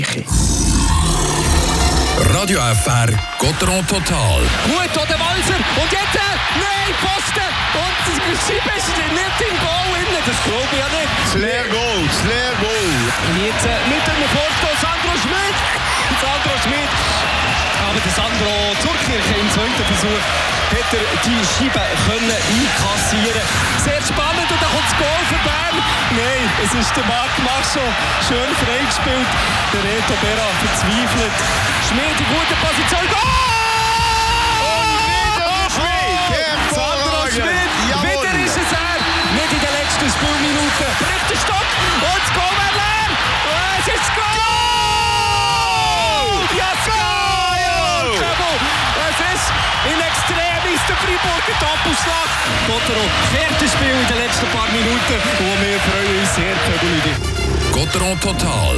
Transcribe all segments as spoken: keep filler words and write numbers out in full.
Radio F R Gotteron Total. Gut, oder Walser. Und jetzt, äh, nein, Posten. Und die Scheibe ist nicht im Goal innen. Das glaube ich ja nicht. Slayer Goal, Slayer Goal. Und jetzt äh, mit dem Vorstoß Sandro Schmidt. Sandro Schmidt. Aber der Sandro Zurkirche im zweiten Versuch hat er die Scheibe können einkassieren. Sehr spannend und dann kommt das Goal für Bern. Nein, es ist der Marc Macho. Schön freigespielt. Der Reto Berra verzweifelt. Schmidt in guter Position. Goal! Und wieder der Schmidt. Sandro Schmidt. Wieder ist es er. Nicht in den letzten Spielminuten. Bricht der Stock und das Goal wäre leer. Oh, es ist das Goal! Ja, Goal! Es ist in extremis der Freiburger Doppelschlag. Gotteron, viertes Spiel in den letzten paar Minuten. Und wir freuen uns sehr, Köbelüdi. Gotteron Total.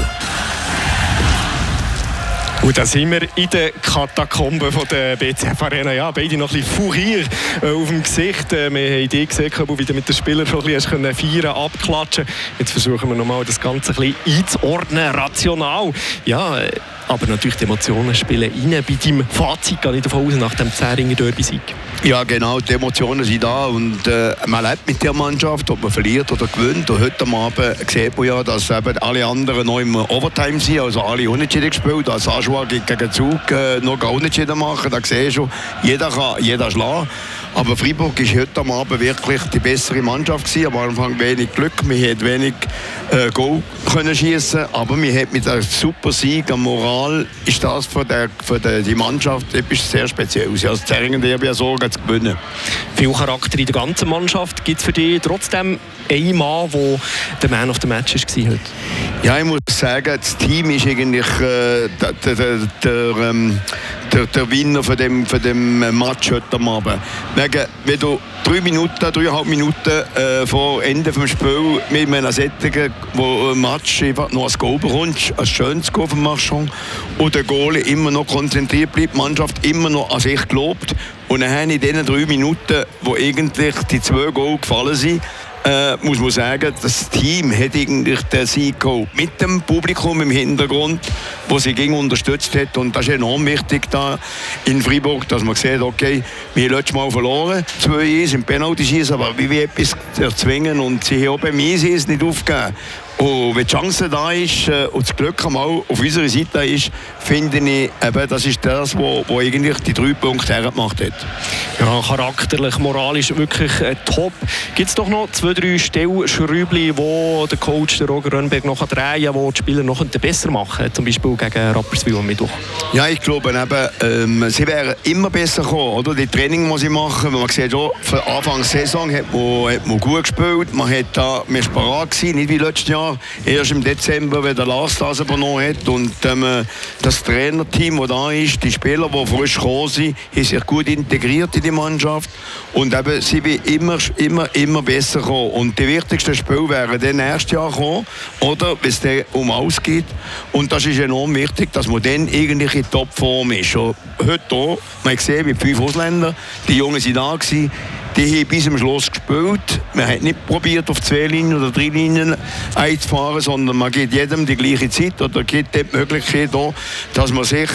Und da sind wir in den Katakomben von der B C F Arena. Ja, beide noch ein bisschen Fourier äh, auf dem Gesicht. Äh, wir haben die gesehen, wie du mit den Spielern schon ein bisschen feiern, abklatschen. Jetzt versuchen wir nochmal das Ganze ein bisschen einzuordnen, rational. Ja, äh, aber natürlich die Emotionen spielen rein. Bei deinem Fazit gehe ich davon aus, nach dem zehn Derby-Sieg. Ja, genau, die Emotionen sind da und äh, man lebt mit der Mannschaft, ob man verliert oder gewinnt. Und heute Abend sieht man ja, dass eben alle anderen noch im Overtime sind, also alle unentschieden gespielt. Als Aschua gegen Zug äh, noch gar unentschieden machen, da sehe ich schon, jeder kann jeder schlagen. Aber Freiburg war heute Abend wirklich die bessere Mannschaft gewesen. Am Anfang wenig Glück, wir hätten wenig äh, Goal können schießen, aber wir hätten mit einem super Sieg, am Moral ist das für, der, für der, die Mannschaft etwas sehr Spezielles. Also Zeringen Derby ja so zu gewinnen. Viel Charakter in der ganzen Mannschaft. Gibt es für dich trotzdem einen Mann, der der Man of the Match war heute? Ja, ich muss sagen, das Team ist eigentlich äh, der, der, der, der, ähm, der, der Winner von dem, von dem Match heute Abend. Wegen, wenn du drei Minuten, dreieinhalb Minuten äh, vor Ende des Spiels mit einem Sättigen, wo ein Match einfach noch als Goal bekommst, ein schönes Goal vom Marchand, und der Goalie immer noch konzentriert bleibt, die Mannschaft immer noch an sich gelobt. Und dann in diesen drei Minuten, wo eigentlich die zwei Goal gefallen sind, Äh, muss man sagen, das Team hat eigentlich den Sieg geholt. Mit dem Publikum im Hintergrund, das sie gegen unterstützt hat. Und das ist enorm wichtig da in Freiburg, dass man sieht, okay, wir haben letztes Mal verloren, zwei eins im Penalty-Schießen, aber wie wir etwas erzwingen. Und sie haben auch beim eins eins nicht aufgegeben. Und wenn die Chance da ist äh, und das Glück einmal auf unserer Seite ist, finde ich, eben, das ist das, wo, wo eigentlich die drei Punkte hergemacht hat. Ja, charakterlich, moralisch wirklich äh, top. Gibt es doch noch zwei, drei Stellschräubchen, wo der Coach, der Roger Rönnberg, noch drehen kann, die die Spieler noch besser machen können, zum Beispiel gegen Rapperswil am Mittwoch? Ja, ich glaube eben, ähm, sie wären immer besser gekommen, oder? Die Training, die sie machen, man sieht auch, von Anfang der Saison hat man, hat man gut gespielt, man hat da, man war parat gewesen, nicht wie letztes Jahr. Erst im Dezember, wenn der Lars das übernommen hat und ähm, das Trainerteam, das da ist, die Spieler, die frisch gekommen sind, haben sich gut integriert in die Mannschaft und eben, sie sind immer, immer, immer besser gekommen. Und die wichtigsten Spiele wären dann nächstes Jahr gekommen, oder, wenn es dann um alles geht. Und das ist enorm wichtig, dass man dann eigentlich in Topform ist. Und heute auch, man hat gesehen, mit fünf Ausländern, die Jungen sind da gewesen, die haben bis zum Schluss gespielt. Man hat nicht probiert, auf zwei Linien oder drei Linien einzufahren, sondern man gibt jedem die gleiche Zeit oder gibt die Möglichkeit auch, dass man sich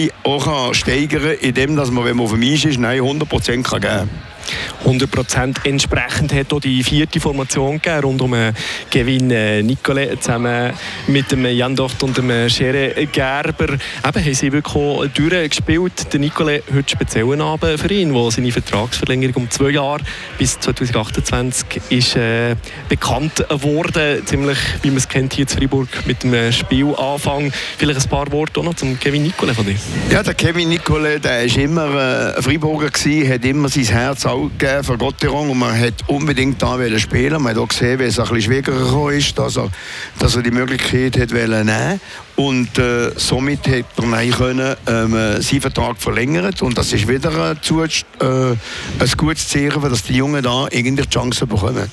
auch steigern kann, indem man, wenn man auf dem Eis ist, hundert Prozent geben kann. hundert Prozent entsprechend hat auch die vierte Formation gegeben, rund um Kevin Nicolet zusammen mit dem Jan Docht und dem Schere Gerber. Eben haben sie wirklich auch durchgespielt. Der Nicolet heute speziellen Abend für ihn, wo seine Vertragsverlängerung um zwei Jahre bis zwanzig achtundzwanzig ist äh, bekannt worden. Ziemlich, wie man es kennt hier in Freiburg mit dem Spielanfang. Vielleicht ein paar Worte auch noch zum Kevin Nicolet von dir. Ja, der Kevin Nicolet, der war immer ein Freiburger gewesen, hat immer sein Herz auch gegeben für Gotteron und man hat unbedingt da spielen. Man hat auch gesehen, wie es ein bisschen schwieriger gekommen ist, dass er, dass er die Möglichkeit hat nehmen und äh, somit hat er nein können, ähm, seinen Vertrag verlängert und das ist wieder ein, zu, äh, ein gutes Zeichen, dass die Jungen da irgendwie die Chance bekommen.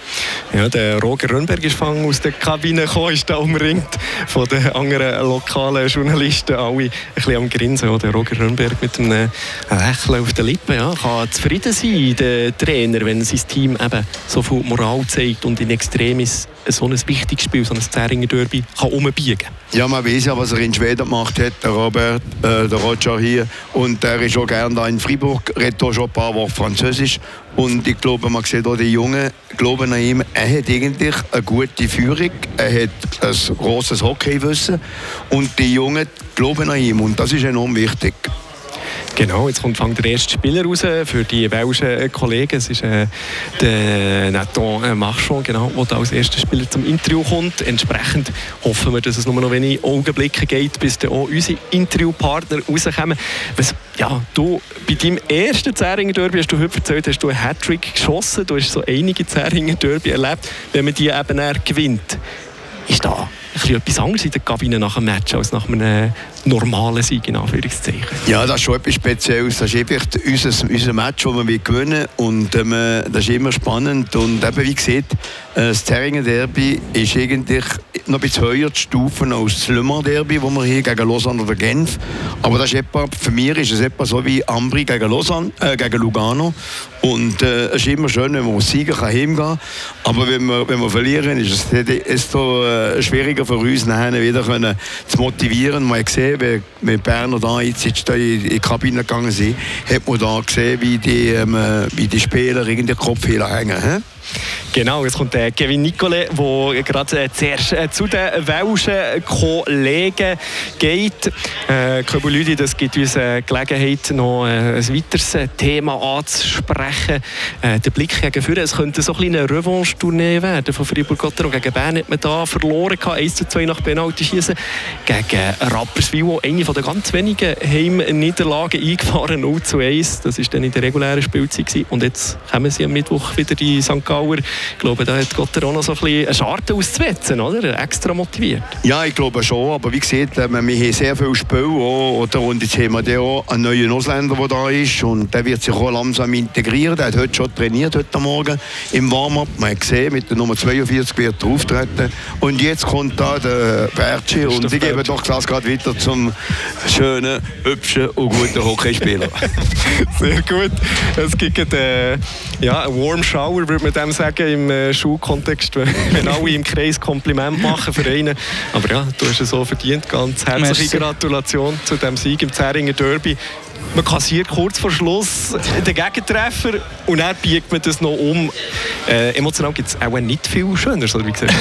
Ja, der Roger Rönnberg ist aus der Kabine gekommen, ist da umringt von den anderen lokalen Journalisten, alle ein bisschen am Grinsen. Ja, der Roger Rönnberg mit einem Lächeln auf den Lippen. Ja, kann zufrieden sein, der Trainer, wenn sein Team eben so viel Moral zeigt und in Extremis so ein wichtiges Spiel, so ein Zähringer Derby, kann umbiegen kann. Ja, man weiß ja, was er in Schweden gemacht hat, der Robert, äh, der Roger hier. Und er ist auch gerne da in Freiburg, redet auch schon ein paar Wochen Französisch. Und ich glaube, man sieht auch die Jungen, glauben an ihm, er hat eigentlich eine gute Führung, er hat ein grosses Hockeywissen und die Jungen glauben an ihm und das ist enorm wichtig. Genau, jetzt kommt der erste Spieler raus für die welschen Kollegen. Es ist äh, der Nathan Marchand, genau, der da als erster Spieler zum Interview kommt. Entsprechend hoffen wir, dass es nur noch wenige Augenblicke geht, bis dann auch unsere Interviewpartner rauskommen. Was, ja, du, bei deinem ersten Zähringer Derby, hast du heute erzählt, hast du einen Hattrick geschossen. Du hast so einige Zähringer Derby erlebt, wenn man die eben eher gewinnt. Ist da etwas anderes in der Kabine nach einem Match als nach einem normalen Sieg, in Anführungszeichen? Ja, das ist schon etwas Spezielles. Das ist einfach unser, unser Match, das wir gewinnen wollen. Und ähm, das ist immer spannend. Und eben, wie gesagt, das Zähringer Derby ist eigentlich noch ein bisschen höher zu stufen als das Le Mans Derby, das wir hier gegen Lausanne oder Genf. Aber das ist etwa, für mich ist es etwa so wie Ambri gegen, Lausanne, äh, gegen Lugano. Und äh, es ist immer schön, wenn man als Sieger heimgehen kann. Aber wenn wir, wenn wir verlieren, ist es desto äh, schwieriger für uns, nachher wieder können zu motivieren. Man hat gesehen, wenn, wenn die Berner da jetzt in die Kabine gegangen sind, hat man da gesehen, wie die, ähm, wie die Spieler in den Kopfhörer hängen. He? Genau, jetzt kommt der Kevin Nicolet, der gerade äh, zuerst äh, zu den welschen Kollegen geht. Äh, Köbulüdi, das gibt uns äh, Gelegenheit, noch äh, ein weiteres Thema anzusprechen. Äh, der Blick gegen vorne, es könnte so ein eine Revanche-Tournee werden von Fribourg-Gotteron. Gegen Bern hat man da verloren, eins zu zwei nach Penalty-Schießen. Gegen Rapperswil, eine von den ganz wenigen Heimniederlagen eingefahren, null zu eins. Das war dann in der regulären Spielzeit. Und jetzt kommen sie am Mittwoch wieder in Sankt Gallen. Ich glaube, da hat Gotteron noch so ein bisschen eine Scharte auszuwetzen, oder? Extra motiviert. Ja, ich glaube schon. Aber wie gesagt, wir haben sehr viel Spiel. Oder? Und jetzt haben wir auch einen neuen Ausländer, der da ist. Und der wird sich auch langsam integrieren. Der hat heute schon trainiert, heute Morgen im Warm-up. Man hat gesehen, mit der Nummer zweiundvierzig wird er auftreten. Und jetzt kommt da der Bertschi. Und ich gebe doch das gerade weiter zum schönen, hübschen und guten Hockeyspieler. Sehr gut. Es gibt äh, ja, einen Warm Shower, würde man dem sagen, im äh, Schulkontext, wenn alle im Kreis Kompliment machen für einen. Aber ja, du hast es so verdient. Ganz herzliche Merci. Gratulation zu dem Sieg im Zähringer Derby. Man kassiert kurz vor Schluss den Gegentreffer und dann biegt man das noch um. Äh, emotional gibt es auch nicht viel Schöneres, oder wie gesagt?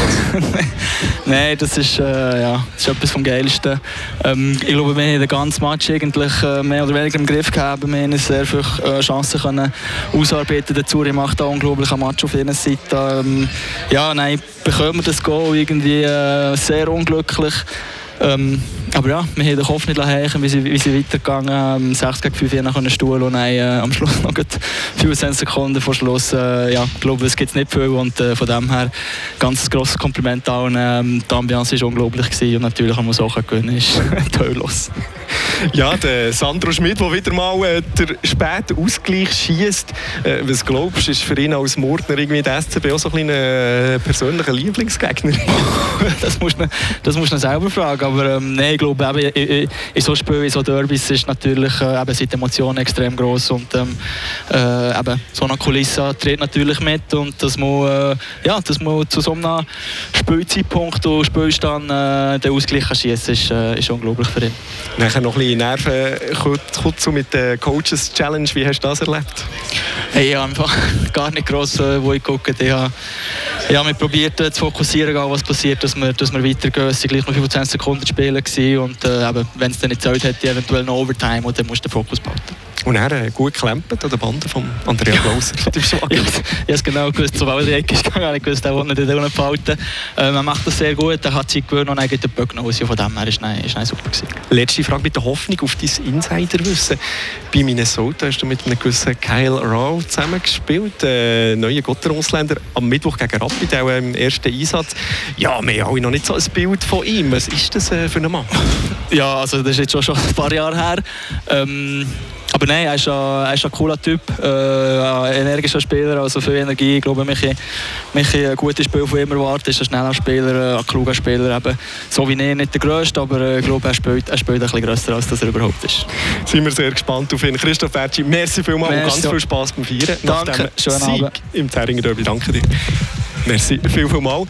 Nein, das ist, äh, ja, das ist etwas vom Geilsten. Ähm, ich glaube, wir haben den ganzen Match eigentlich äh, mehr oder weniger im Griff gehabt. Wir haben sehr viele äh, Chancen können ausarbeiten. Der Zuri macht auch unglaublich einen Match auf ihrer Seite. Ähm, ja, nein, bekommen wir das Goal irgendwie äh, sehr unglücklich. Ähm, aber ja, wir haben den Kopf nicht lassen, wie sie, wie sie weitergegangen sind. sechs gegen fünf nach einem Stuhl und dann, äh, am Schluss noch fünfundzwanzig Sekunden vor Schluss. Äh, ja, ich glaube, es gibt nicht viel und äh, von dem her ganz grosses Kompliment an. Ähm, die Ambiance war unglaublich gewesen und natürlich haben wir es auch gewinnen. Ist tolllos. Ja, der Sandro Schmid, der wieder mal äh, den späten Ausgleich schiesst. Äh, was glaubst du, ist für ihn als Murtner irgendwie der S C B auch so ein kleiner äh, persönlicher Lieblingsgegner? das musst du das musst du selber fragen. Aber ähm, nein, ich glaube, eben, in, in so Spielen, in so Derbys ist natürlich äh, eben, sind die Emotionen extrem gross und ähm, äh, eben, so eine Kulisse tritt natürlich mit und dass man, äh, ja, dass man zu so einem Spielzeitpunkt und Spielstand äh, den Ausgleich schießen ist, äh, ist unglaublich für ihn. Nachher noch ein bisschen Nerven kurz mit der Coaches Challenge. Wie hast du das erlebt? Hey, ich habe einfach gar nicht gross, äh, wo ich gucke. Ich habe, ich habe mich probiert äh, zu fokussieren, was passiert, dass wir, dass wir weitergehen. Es waren gleich noch fünfundzwanzig Sekunden spielen und äh, wenn es dann nicht zählt hätte, eventuell noch Overtime und dann musst du den Fokus behalten. Und er äh, gut geklempert an der Bande von Andrea Glauser. ich habe es genau gewusst, sobald er Ecke ist gegangen, habe ich gewusst, er will nicht in unten behalten. Äh, man macht das sehr gut, er hat Zeit gewöhnt und dann geht der Böck noch raus. Von dem her ist es super gewesen. Letzte Frage mit der Hoffnung auf dein Insiderwissen. Bei Minnesota hast du mit einem gewissen Kyle Rau zusammengespielt, äh, neuer Gotteron-Ausländer, am Mittwoch gegen Rapid, auch im ersten Einsatz. Ja, wir haben alle noch nicht so ein Bild von ihm. Was ist das äh, für ein Mann? Ja, also das ist jetzt schon, schon ein paar Jahre her. Ähm, aber nein, er ist ein, er ist ein cooler Typ, äh, ein energischer Spieler, also viel Energie. Ich glaube, mich, mich ein gutes Spiel von ihm erwartet. Er ist ein schneller Spieler, ein kluger Spieler. Eben, so wie er, nicht der Grösste, aber ich glaube, er spielt, er spielt ein bisschen grösser, als das er überhaupt ist. Sind wir sehr gespannt auf ihn. Christoph Bertschi, merci vielmals und ganz viel Spass beim Feiern. Danke, schönen Abend. Im Zähringer Derby, danke dir. Merci viel, viel mal.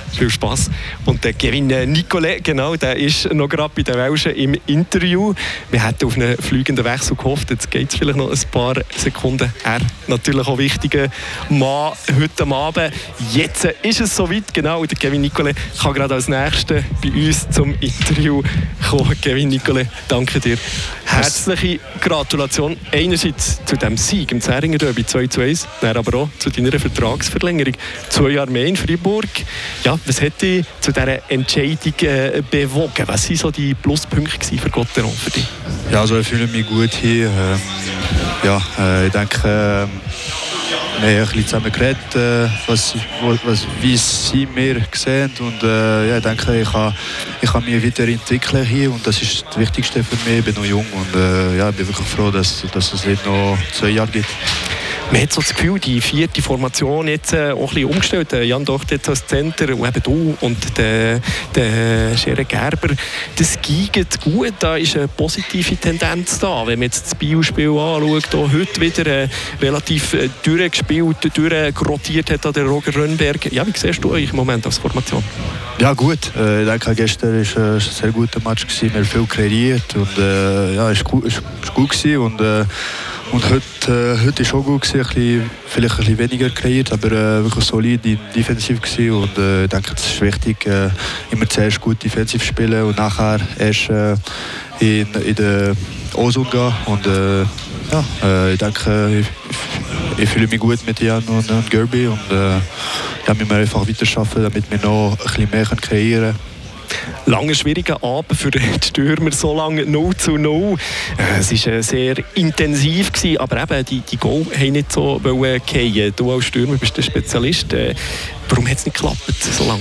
Viel Spass. Und der Kevin Nicolet, genau, der ist noch gerade bei den Welschen im Interview. Wir hätten auf einen fliegenden Wechsel gehofft. Jetzt geht es vielleicht noch ein paar Sekunden. Er natürlich auch wichtiger Mann heute Abend. Jetzt ist es soweit, genau. Der Kevin Nicolet kann gerade als Nächster bei uns zum Interview kommen. Kevin Nicolet, danke dir. Herzliche Gratulation einerseits zu dem Sieg im Zähringer Derby zwei zu eins, dann aber auch zu deiner Vertragsverlängerung. Zwei Jahre mehr in Freiburg. Ja, was hat dich zu dieser Entscheidung äh, bewogen? Was waren so die Pluspunkte für Gotteron für dich? Ja, also ich fühle mich gut hier. Ähm, ja, äh, ich denke, äh, wir haben ein bisschen zusammen geredet, äh, was, was, wie sie mir sehen. Und äh, ja, ich denke, ich kann, ich kann mich weiterentwickeln hier. Und das ist das Wichtigste für mich. Ich bin noch jung und äh, ja, ich bin wirklich froh, dass, dass es nicht noch zwei Jahre gibt. Man hat so das Gefühl, die vierte Formation jetzt äh, auch ein bisschen umgestellt. Jan Docht jetzt als Center und eben du und der, der Scherer Gerber. Das geht gut, da ist eine positive Tendenz da. Wenn man jetzt das Biospiel anschaut, da heute wieder äh, relativ äh, durchgespielt, durchgerottiert hat an der Roger Rönnberg. Ja, wie siehst du euch im Moment als Formation? Ja gut, äh, ich denke gestern war äh, ein sehr guter Match gewesen. Wir haben viel kreiert und äh, ja, es war gut, ist, ist gut gewesen und äh, Und heute, äh, heute ist auch gut gewesen, ein bisschen, vielleicht ein bisschen weniger kreiert, aber äh, wirklich solid defensiv gewesen. Und äh, ich denke, es ist wichtig, äh, immer zuerst gut defensiv spielen und nachher erst äh, in, in den Ozone gehen. Und äh, ja, äh, ich denke, ich, ich fühle mich gut mit Jan und, und Gerby und äh, da müssen wir einfach weiter arbeiten, damit wir noch ein bisschen mehr kreieren können. Lange schwieriger Abend für die Stürmer, so lange null zu null. Es war sehr intensiv, aber eben die, die Goal haben nicht so fallen. Du als Stürmer bist der Spezialist. Warum hat es nicht geklappt so lange?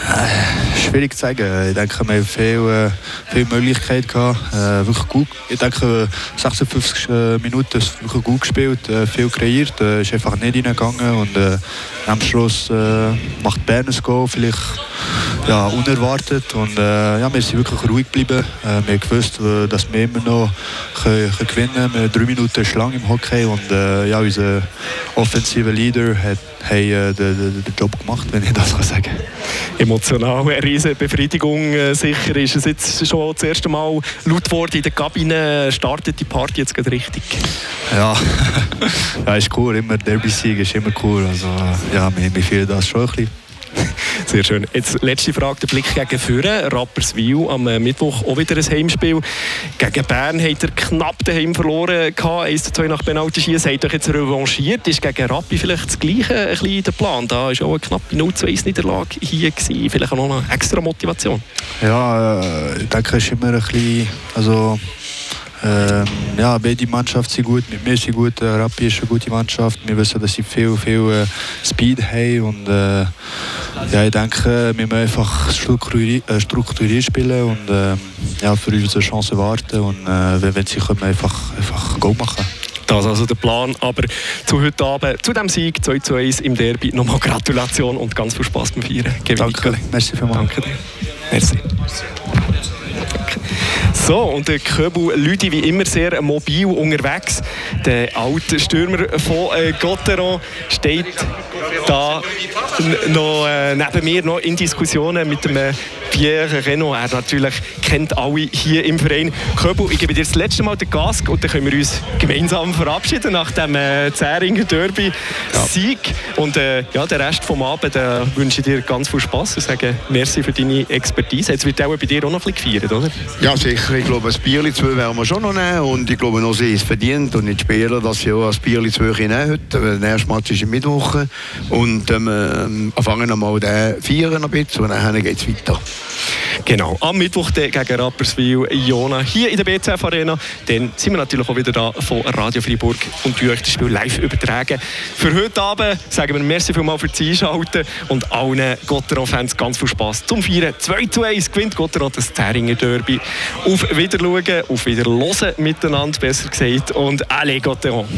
Äh, schwierig zu sagen. Ich denke, wir haben viele, viele Möglichkeiten gehabt. Äh, wirklich gut. Ich denke, sechsundfünfzig Minuten ist wirklich gut gespielt, äh, viel kreiert. Äh, ist einfach nicht reingegangen und äh, am Schluss äh, macht Bern ein Goal, vielleicht ja, unerwartet. Und äh, ja, wir sind wirklich ruhig geblieben. Äh, wir haben gewusst, dass wir immer noch können, können gewinnen können. Wir haben drei Minuten lang im Hockey und äh, ja, unser offensiver Leader hat haben äh, den, den Job gemacht, wenn ich das sagen kann. Emotional, eine riesige Befriedigung. Äh, sicher ist es jetzt schon das erste Mal laut geworden in der Kabine. Startet die Party jetzt gerade richtig? Ja, ja, ist cool. Immer Derby-Sieg ist immer cool. Also, ja, mir, mir fehlt das schon ein bisschen. Sehr schön. Jetzt letzte Frage, der Blick gegen Führen. Rapperswil am Mittwoch auch wieder ein Heimspiel. Gegen Bern hat er knapp daheim verloren. eins zu zwei nach Penalty-Schießen. Hat euch jetzt revanchiert. Ist gegen Rappi vielleicht das Gleiche ein bisschen der Plan? Da war auch eine knappe null zu eins Niederlage hier gewesen. Vielleicht auch noch eine extra Motivation? Ja, äh, ich denke, es ist immer ein bisschen... Also Ähm, ja, beide Mannschaften sind gut, mit mir sind gut. Rappi ist eine gute Mannschaft. Wir wissen, dass sie viel, viel äh, Speed haben. Und, äh, ja, ich denke, wir müssen einfach strukturiert, äh, strukturiert spielen und äh, ja, für unsere Chancen warten. Und äh, wenn, wenn sie kommen, einfach, einfach Goal machen. Das ist also der Plan. Aber zu heute Abend, zu diesem Sieg zwei zu eins im Derby, nochmal Gratulation und ganz viel Spass beim Feiern. Kevin Danke, Nicolet. merci vielmals. Danke dir. Merci. So, und der Köbel Lüdi wie immer sehr mobil unterwegs. Der alte Stürmer von äh, Gotteron steht da noch äh, neben mir noch in Diskussionen mit dem äh, Pierre Renaud. Er natürlich kennt alle hier im Verein. Köbel, ich gebe dir das letzte Mal den Gas und dann können wir uns gemeinsam verabschieden nach dem äh, Zähringer Derby Sieg. Ja. Und äh, ja, den Rest vom Abend äh, wünsche ich dir ganz viel Spass und sage merci für deine Expertise. Jetzt wird auch bei dir auch noch ein bisschen gefeiert, oder? Ja, sicher. Ich glaube, ein Bierli zwei werden wir schon noch nehmen. Und ich glaube, noch sie ist verdient und nicht Spieler, dass sie auch ein Bierli zwei nehmen heute. Der erste Match ist im Mittwoch. Und ähm, fangen wir mal den feiern ein bisschen und dann geht es weiter. Genau, am Mittwoch gegen Rapperswil Jona hier in der B C F Arena. Dann sind wir natürlich auch wieder da von Radio Freiburg und euch das Spiel live übertragen. Für heute Abend sagen wir merci vielmals fürs Einschalten und allen Gotteron-Fans ganz viel Spass zum Feiern. zwei zu eins gewinnt Gotteron das Zähringer Derby. Auf Wiedersehen, auf Wiederhören miteinander, besser gesagt. Und allez Gotteron!